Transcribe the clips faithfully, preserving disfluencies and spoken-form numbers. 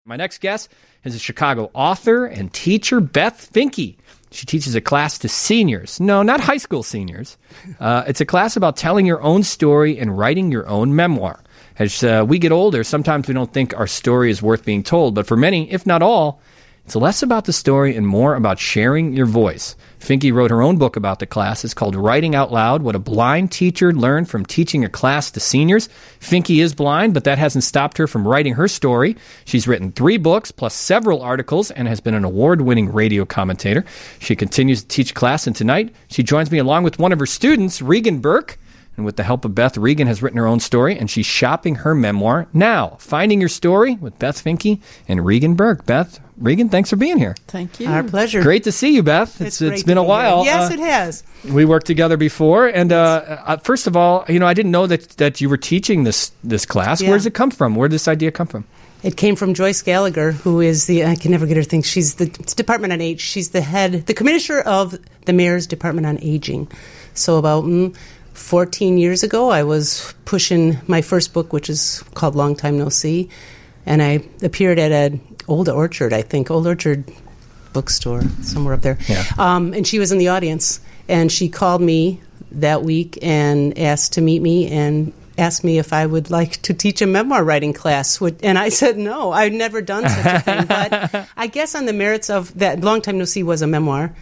My next guest is a Chicago author and teacher, Beth Finke. She teaches a class to seniors. No, not high school seniors. Uh, it's a class about telling your own story and writing your own memoir. As uh, we get older, sometimes we don't think our story is worth being told, but for many, if not all, it's less about the story and more about sharing your voice. Finke wrote her own book about the class. It's called Writing Out Loud, What a Blind Teacher Learned from Teaching a Class to Seniors. Finke is blind, but that hasn't stopped her from writing her story. She's written three books, plus several articles, and has been an award-winning radio commentator. She continues to teach class, and tonight she joins me along with one of her students, Regan Burke. And with the help of Beth, Regan has written her own story, and she's shopping her memoir now. Finding Your Story with Beth Finke and Regan Burke. Beth, Regan, thanks for being here. Thank you. Our pleasure. Great to see you, Beth. It's It's, it's been a while. Here. Yes, uh, it has. We worked together before, and uh, uh, first of all, you know, I didn't know that, that you were teaching this this class. Yeah. Where does it come from? Where did this idea come from? It came from Joyce Gallagher, who is the, I can never get her thing, she's the it's Department on Age. She's the head, the commissioner of the Mayor's Department on Aging. So about mm, fourteen years ago, I was pushing my first book, which is called Long Time No See, and I appeared at an Old Orchard, I think, Old Orchard bookstore, somewhere up there. Yeah. Um, and she was in the audience, and she called me that week and asked to meet me and asked me if I would like to teach a memoir writing class. And I said no, I'd never done such a thing. But I guess on the merits of that, Long Time No See was a memoir.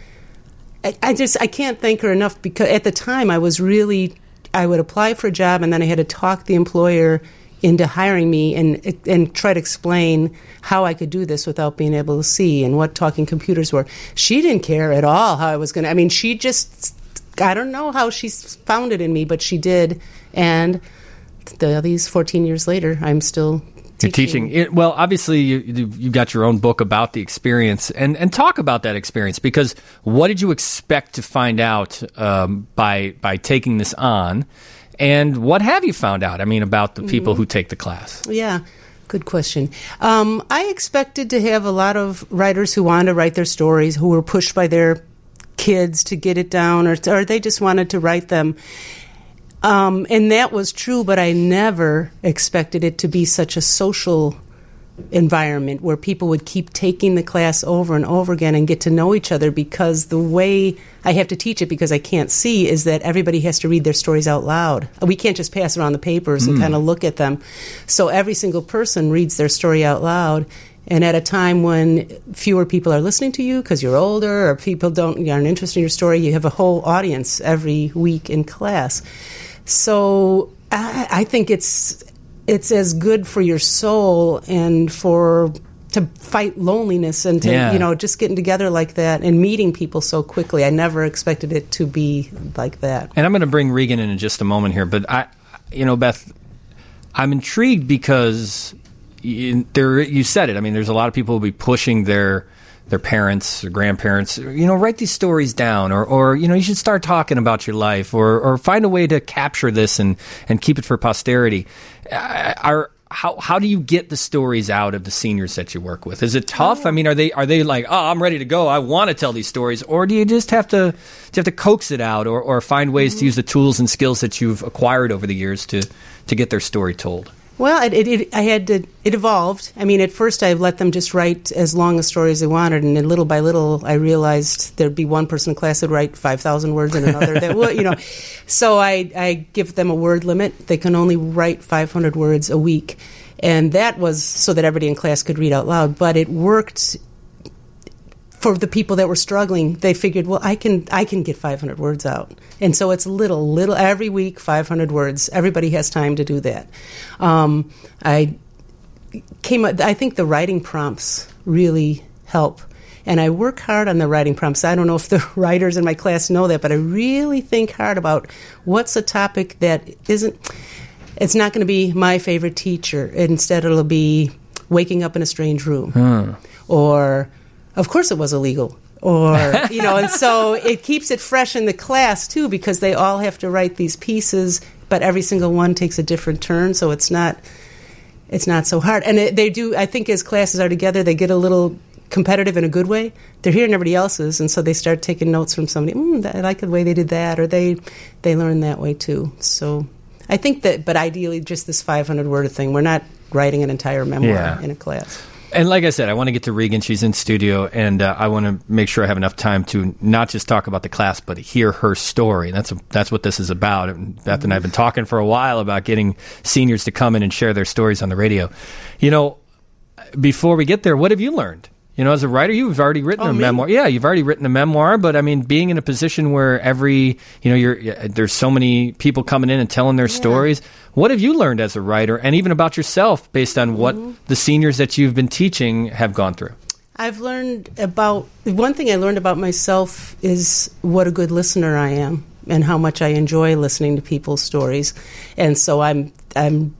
I, I just, I can't thank her enough, because at the time I was really, I would apply for a job and then I had to talk the employer into hiring me and and try to explain how I could do this without being able to see and what talking computers were. She didn't care at all how I was going to, I mean, she just, I don't know how she found it in me, but she did. And the, these fourteen years later, I'm still You're teaching. It, well, obviously, you, you got your own book about the experience, and, and talk about that experience, because what did you expect to find out um, by by taking this on, and what have you found out, I mean, about the people mm-hmm. who take the class? Yeah, good question. Um, I expected to have a lot of writers who wanted to write their stories, who were pushed by their kids to get it down, or, or they just wanted to write them. Um, and that was true, but I never expected it to be such a social environment where people would keep taking the class over and over again and get to know each other, because the way I have to teach it, because I can't see, is that everybody has to read their stories out loud. We can't just pass around the papers and mm. kind of look at them. So every single person reads their story out loud. And at a time when fewer people are listening to you because you're older, or people don't aren't interested in your story, you have a whole audience every week in class. So I, I think it's it's as good for your soul and for to fight loneliness and to yeah. you know just getting together like that and meeting people so quickly. I never expected it to be like that. And I'm going to bring Regan in in just a moment here, but I, you know, Beth, I'm intrigued because you, there you said it. I mean, there's a lot of people who will be pushing their. their parents or grandparents, you know, write these stories down, or, or you know, you should start talking about your life, or, or find a way to capture this and, and keep it for posterity. Uh, are how how do you get the stories out of the seniors that you work with? Is it tough? I mean, are they are they like, oh, I'm ready to go, I want to tell these stories, or do you just have to do you have to coax it out, or, or find ways to use the tools and skills that you've acquired over the years to to get their story told? Well, it, it, it, I had to, it evolved. I mean, at first I let them just write as long a story as they wanted, and then little by little I realized there'd be one person in class who'd write five thousand words and another that would, you know. So I, I give them a word limit. They can only write five hundred words a week. And that was so that everybody in class could read out loud. But it worked for the people that were struggling. They figured, well, I can I can get five hundred words out. And so it's little, little, every week, five hundred words. Everybody has time to do that. Um, I came, I think the writing prompts really help. And I work hard on the writing prompts. I don't know if the writers in my class know that, but I really think hard about what's a topic that isn't, it's not going to be my favorite teacher. Instead, it'll be waking up in a strange room. Hmm. Or, of course it was illegal. Or, you know, and so it keeps it fresh in the class, too, because they all have to write these pieces, but every single one takes a different turn, so it's not it's not so hard. And it, they do, I think as classes are together, they get a little competitive in a good way. They're hearing everybody else's, and so they start taking notes from somebody. Mm, I like the way they did that, or they, they learn that way, too. So I think that, but ideally just this five hundred word thing. We're not writing an entire memoir yeah. in a class. And like I said, I want to get to Regan. She's in studio, and uh, I want to make sure I have enough time to not just talk about the class, but hear her story. That's a, that's what this is about. And Beth mm-hmm. and I have been talking for a while about getting seniors to come in and share their stories on the radio. You know, before we get there, what have you learned? You know, as a writer, you've already written oh, a me? memoir. Yeah, you've already written a memoir, but I mean, being in a position where every, you know, you're, there's so many people coming in and telling their yeah. stories. What have you learned as a writer, and even about yourself, based on what mm-hmm. the seniors that you've been teaching have gone through? I've learned about, one thing I learned about myself is what a good listener I am, and how much I enjoy listening to people's stories. And so I'm, I'm,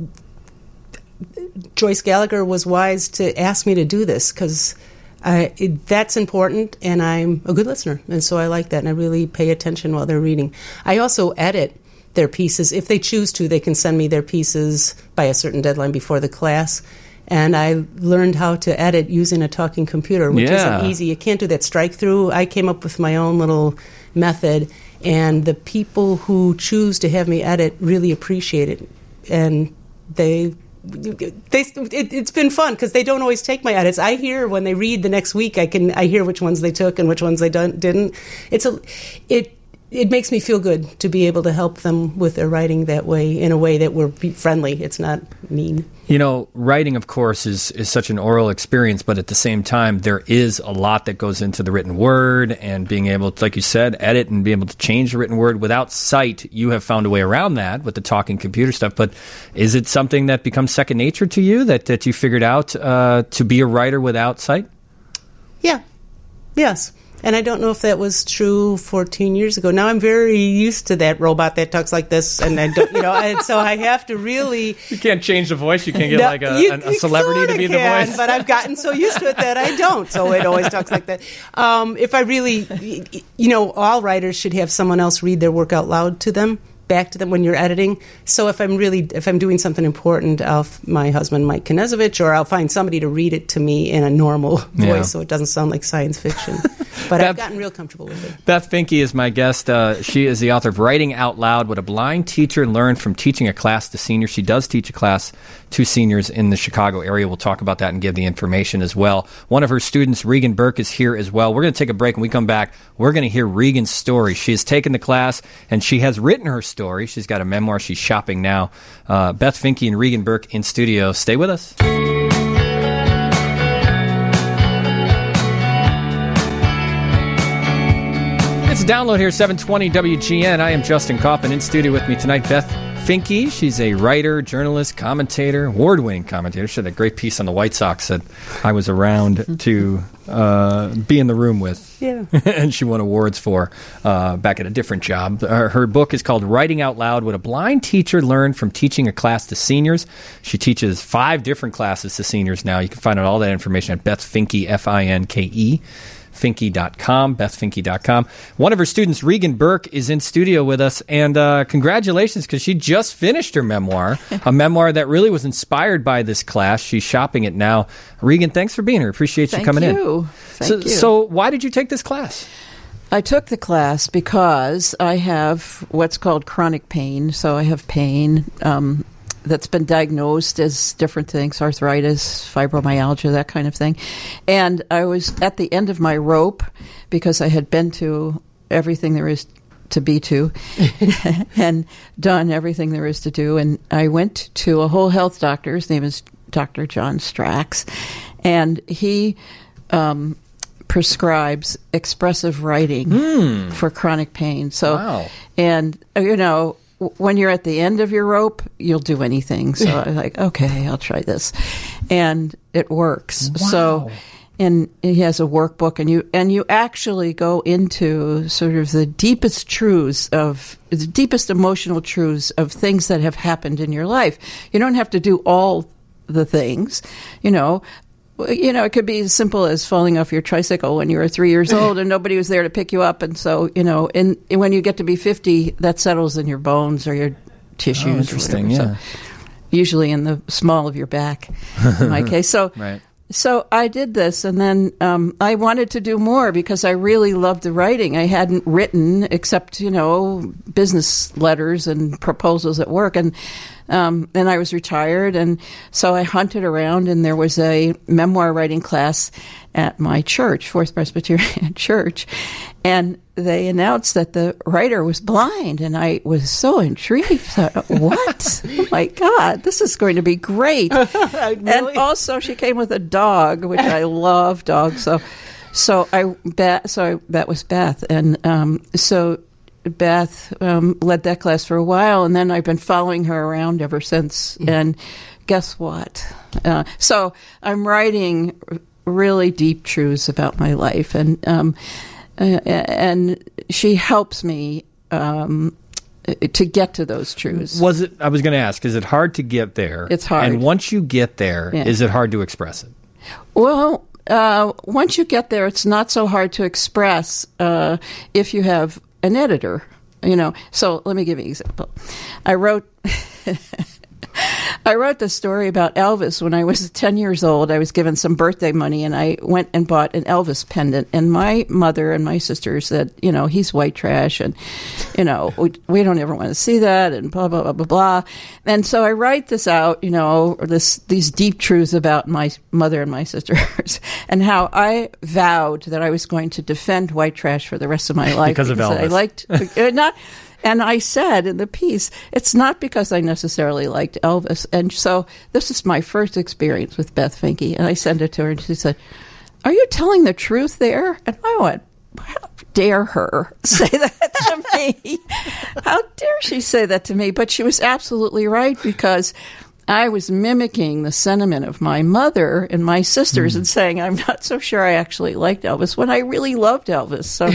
Joyce Gallagher was wise to ask me to do this, because I, it, that's important, and I'm a good listener, and so I like that, and I really pay attention while they're reading. I also edit their pieces. If they choose to, they can send me their pieces by a certain deadline before the class, and I learned how to edit using a talking computer, which yeah. isn't easy. You can't do that strike-through. I came up with my own little method, and the people who choose to have me edit really appreciate it, and they... They, it, it's been fun because they don't always take my edits. I hear when they read the next week. I can I hear which ones they took and which ones they done, didn't. It's a it it makes me feel good to be able to help them with their writing that way, in a way that we're friendly. It's not mean. You know, writing, of course, is, is such an oral experience, but at the same time, there is a lot that goes into the written word, and being able to, like you said, edit and be able to change the written word. Without sight, you have found a way around that with the talking computer stuff, but is it something that becomes second nature to you, that, that you figured out uh, to be a writer without sight? Yeah. Yes. And I don't know if that was true fourteen years ago. Now I'm very used to that robot that talks like this, and I don't, you know, and so I have to really. You can't change the voice. You can't get no, like a, you, a celebrity to be can, the voice. But I've gotten so used to it that I don't. So it always talks like that. Um, if I really, you know, all writers should have someone else read their work out loud to them. Back to them when you're editing. So if I'm really, if I'm doing something important, I'll f- my husband, Mike Knezovich, or I'll find somebody to read it to me in a normal voice, yeah. so it doesn't sound like science fiction. But Beth, I've gotten real comfortable with it. Beth Finke is my guest. Uh, she is the author of Writing Out Loud: What a Blind Teacher Learned from Teaching a Class to Seniors. She does teach a class to seniors in the Chicago area. We'll talk about that and give the information as well. One of her students, Regan Burke, is here as well. We're going to take a break. When we come back, we're going to hear Regan's story. She has taken the class, and she has written her story. Story. She's got a memoir. She's shopping now. Uh, Beth Finke and Regan Burke in studio. Stay with us. It's a download here, seven twenty W G N. I am Justin Kaufman. In studio with me tonight, Beth Finke. She's a writer, journalist, commentator, award-winning commentator. She had a great piece on the White Sox that I was around to uh, be in the room with. Yeah. And she won awards for uh, back at a different job. Her, her book is called Writing Out Loud: What a Blind Teacher Learned from Teaching a Class to Seniors. She teaches five different classes to seniors now. You can find out all that information at Beth Finke, F I N K E. Finke dot com, Beth Finke dot com. One of her students, Regan Burke, is in studio with us, and uh, congratulations, because she just finished her memoir, a memoir that really was inspired by this class. She's shopping it now. Regan, thanks for being here. Appreciate Thank you coming you. in. Thank so, you. So why did you take this class? I took the class because I have what's called chronic pain. So I have pain um, that's been diagnosed as different things, arthritis, fibromyalgia, that kind of thing. And I was at the end of my rope because I had been to everything there is to be to and done everything there is to do. And I went to a whole health doctor. His name is Doctor John Strax. And he um, prescribes expressive writing mm. for chronic pain. So, wow. And, you know, when you're at the end of your rope, you'll do anything. So I was like, okay, I'll try this. And it works. Wow. So, and he has a workbook, and you and you actually go into sort of the deepest truths of, the deepest emotional truths of things that have happened in your life. You don't have to do all the things, you know. You know, it could be as simple as falling off your tricycle when you were three years old and nobody was there to pick you up. And so, you know, and, and when you get to be fifty, that settles in your bones or your tissues. Oh, interesting, or yeah. So, usually in the small of your back, in my case. So, right. So I did this, and then um, I wanted to do more because I really loved the writing. I hadn't written except, you know, business letters and proposals at work. And Um, and I was retired, and so I hunted around, and there was a memoir writing class at my church, Fourth Presbyterian Church, and they announced that the writer was blind, and I was so intrigued. I thought, what? Oh my God, this is going to be great. Really? And also, she came with a dog, which I love dogs. So, so I Beth, so I, that was Beth, and um, so. Beth um, led that class for a while, and then I've been following her around ever since. Mm-hmm. And guess what? Uh, so I'm writing really deep truths about my life, and um, uh, and she helps me um, to get to those truths. Was it? I was going to ask. Is it hard to get there? It's hard. And once you get there, yeah. is it hard to express it? Well. Uh, once you get there, it's not so hard to express uh, if you have an editor, you know. So let me give you an example. I wrote I wrote this story about Elvis when I was ten years old. I was given some birthday money, and I went and bought an Elvis pendant. And my mother and my sister said, you know, he's white trash, and, you know, we, we don't ever want to see that, and blah, blah, blah, blah, blah. And so I write this out, you know, this these deep truths about my mother and my sisters, and how I vowed that I was going to defend white trash for the rest of my life. Because of Elvis. I liked, uh, not... And I said in the piece, it's not because I necessarily liked Elvis. And so this is my first experience with Beth Finke. And I sent it to her, and she said, are you telling the truth there? And I went, how dare her say that to me? How dare she say that to me? But she was absolutely right, because I was mimicking the sentiment of my mother and my sisters mm. and saying, I'm not so sure I actually liked Elvis when I really loved Elvis. So,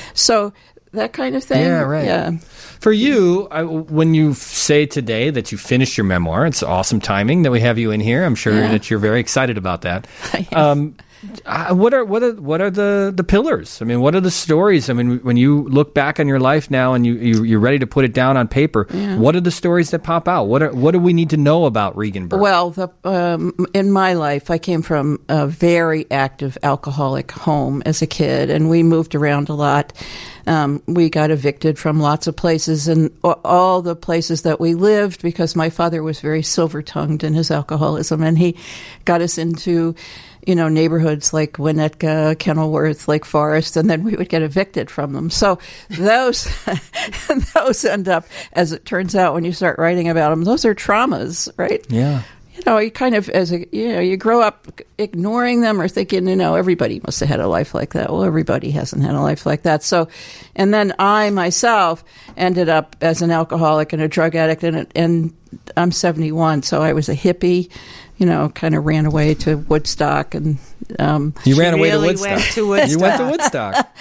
so that kind of thing. Yeah, right. Yeah. For you, I, when you say today that you finished your memoir, it's awesome timing that we have you in here. I'm sure yeah. that you're very excited about that. Um, uh, what are what are what are the, the pillars? I mean, what are the stories? I mean, when you look back on your life now and you, you you're ready to put it down on paper, yeah. what are the stories that pop out? What are what do we need to know about Regan Burke? Well, the, um, in my life, I came from a very active alcoholic home as a kid, and we moved around a lot. Um, we got evicted from lots of places, and all the places that we lived, because my father was very silver-tongued in his alcoholism, and he got us into, you know, neighborhoods like Winnetka, Kenilworth, Lake Forest, and then we would get evicted from them. So those those end up, as it turns out, when you start writing about them, those are traumas, right? Yeah. You know, you kind of, as a, you know, you grow up ignoring them or thinking, you know, everybody must have had a life like that. Well, everybody hasn't had a life like that. So, and then I myself ended up as an alcoholic and a drug addict, and, and I'm seventy-one, so I was a hippie, you know, kind of ran away to Woodstock. And um, You ran away really to Woodstock. Went to Woodstock. You went to Woodstock.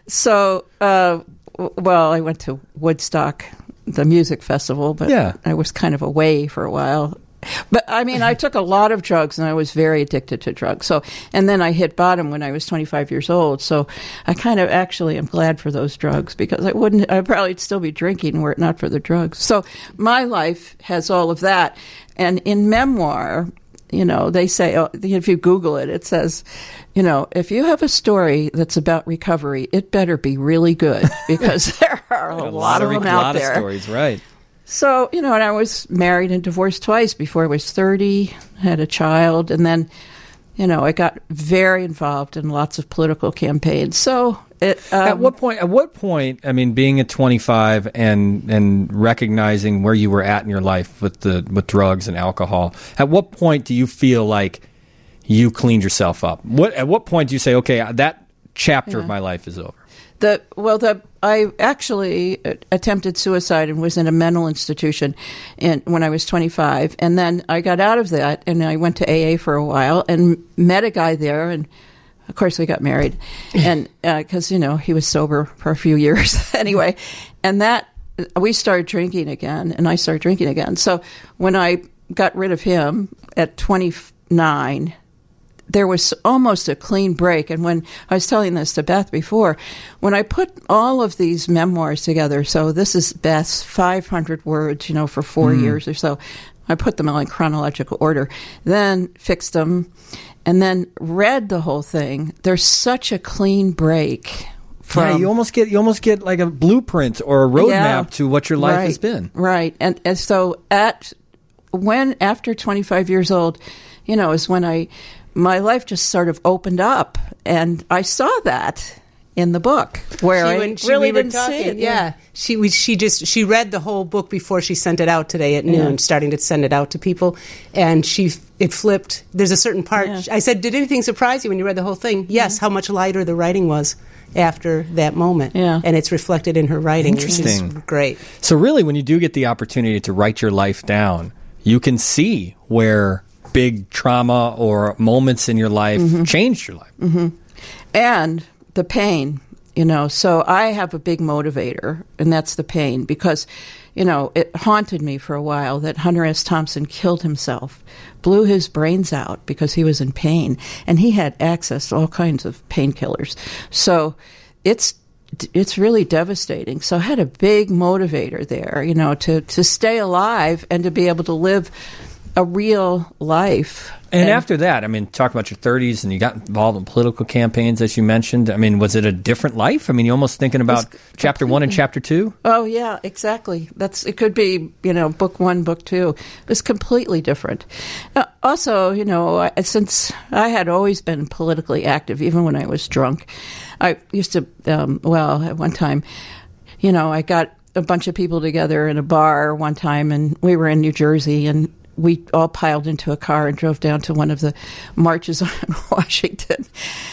So, uh, well, I went to Woodstock, the music festival, but yeah. I was kind of away for a while. But, I mean, I took a lot of drugs, and I was very addicted to drugs. So, and then I hit bottom when I was twenty-five years old. So I kind of actually am glad for those drugs, because I wouldn't, I'd probably still be drinking were it not for the drugs. So my life has all of that. And in memoir, you know, they say, oh, if you Google it, it says, you know, if you have a story that's about recovery, it better be really good, because there are a, a lot, lot of them out lot there. Of stories, right. So, you know, and I was married and divorced twice before I was thirty, had a child, and then, you know, I got very involved in lots of political campaigns. So, it, um, at what point? At what point? I mean, being at twenty-five and and recognizing where you were at in your life with the with drugs and alcohol. At what point do you feel like you cleaned yourself up? What at what point do you say, okay, that chapter yeah. of my life is over? The well, the I actually attempted suicide and was in a mental institution in, when I was twenty-five, and then I got out of that, and I went to A A for a while and met a guy there, and of course we got married, and because uh, you know he was sober for a few years anyway, and that we started drinking again, and I started drinking again. So when I got rid of him at twenty-nine. There was almost a clean break. And when I was telling this to Beth before, when I put all of these memoirs together, so this is Beth's five hundred words, you know, for four mm. years or so, I put them all in chronological order, then fixed them, and then read the whole thing. There's such a clean break. From, yeah, you almost get you almost get like a blueprint or a roadmap yeah, to what your life right, has been. Right. And, and so at when, after twenty-five years old, you know, is when I, my life just sort of opened up. And I saw that in the book where She- I when she- really we were didn't talking, see it. Yeah, she we, she just she read the whole book before she sent it out today at noon, Yeah. starting to send it out to people, and she it flipped. There's a certain part. Yeah. I said, "Did anything surprise you when you read the whole thing?" Yes, how much lighter the writing was after that moment. Yeah. and it's reflected in her writing. Interesting. Which is great. So really, when you do get the opportunity to write your life down, you can see where big trauma or moments in your life changed your life. Mm-hmm. And the pain, you know. So I have a big motivator, and that's the pain, because, you know, it haunted me for a while that Hunter S. Thompson killed himself, blew his brains out because he was in pain, and he had access to all kinds of painkillers. So it's it's really devastating. So I had a big motivator there, you know, to, to stay alive and to be able to live a real life. And, after that, I mean, talk about your thirties, and you got involved in political campaigns, as you mentioned. I mean, was it a different life? I mean, you're almost thinking about chapter one and chapter two? Oh yeah, exactly. That's it. Could be, you know, book one, book two. It was completely different. Uh, also, you know, I, since I had always been politically active, even when I was drunk, I used to. Um, well, at one time, you know, I got a bunch of people together in a bar one time, and we were in New Jersey, and we all piled into a car and drove down to one of the marches on Washington,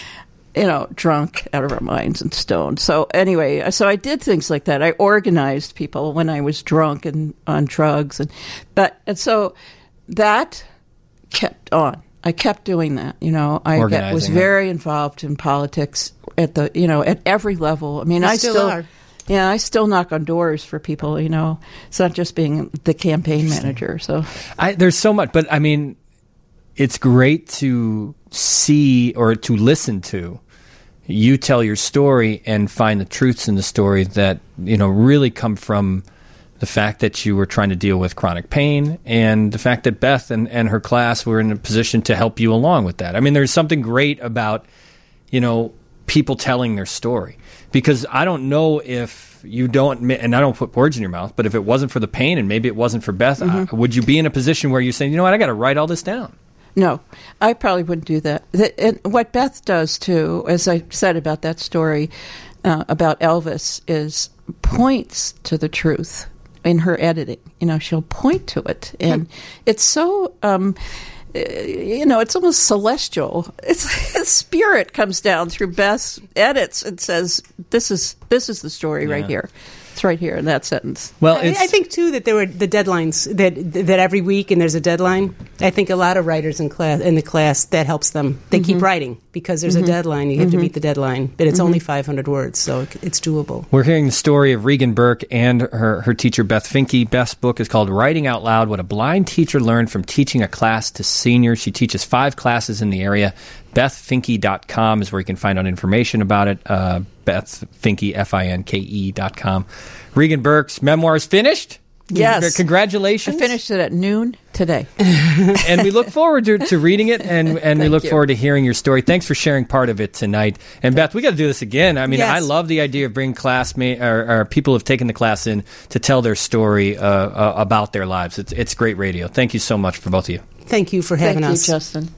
you know, drunk out of our minds and stoned. So anyway, so I did things like that. I organized people when I was drunk and on drugs. And but and so that kept on. I kept doing that, you know. I got, was Organizing, very involved in politics at the, you know, at every level. I mean, You I still still are. Yeah, I still knock on doors for people, you know. It's not just being the campaign manager. So I, there's so much, but I mean, it's great to see or to listen to you tell your story and find the truths in the story that, you know, really come from the fact that you were trying to deal with chronic pain and the fact that Beth and, and her class were in a position to help you along with that. I mean, there's something great about, you know, people telling their story, because I don't know if you don't, and I don't put words in your mouth, but if it wasn't for the pain and maybe it wasn't for Beth, Mm-hmm. uh, would you be in a position where you're saying, you know what, I got to write all this down? no, I probably wouldn't do that. The, and what Beth does, too, as I said about that story uh, about Elvis, is points to the truth in her editing. You know, she'll point to it. And it's so... Um, you know, it's almost celestial. It's spirit comes down through Beth's edits and says, "This is this is the story right here. It's right here in that sentence." Well, I, it's, I think too that there were the deadlines that that every week and there's a deadline. I think a lot of writers in class in the class that helps them. They keep writing because there's a deadline. You have to meet the deadline, but it's only five hundred words, so it, it's doable. we're hearing the story of Regan Burke and her, her teacher, Beth Finke. Beth's book is called Writing Out Loud, What a Blind Teacher Learned from Teaching a Class to Seniors. She teaches five classes in the area. Beth Finke dot com is where you can find out information about it. Uh, Beth Finke, F I N K E dot com. Regan Burke's memoir is finished. Yes. Congratulations. I finished it at noon today. And we look forward to, to reading it, and, and we Thank look you. forward to hearing your story. Thanks for sharing part of it tonight. And Beth, we got to do this again. I mean, Yes. I love the idea of bringing classmate or, or people who've taken the class in to tell their story uh, uh, about their lives. It's it's great radio. Thank you so much for both of you. Thank you for having Thank us. you, Justin.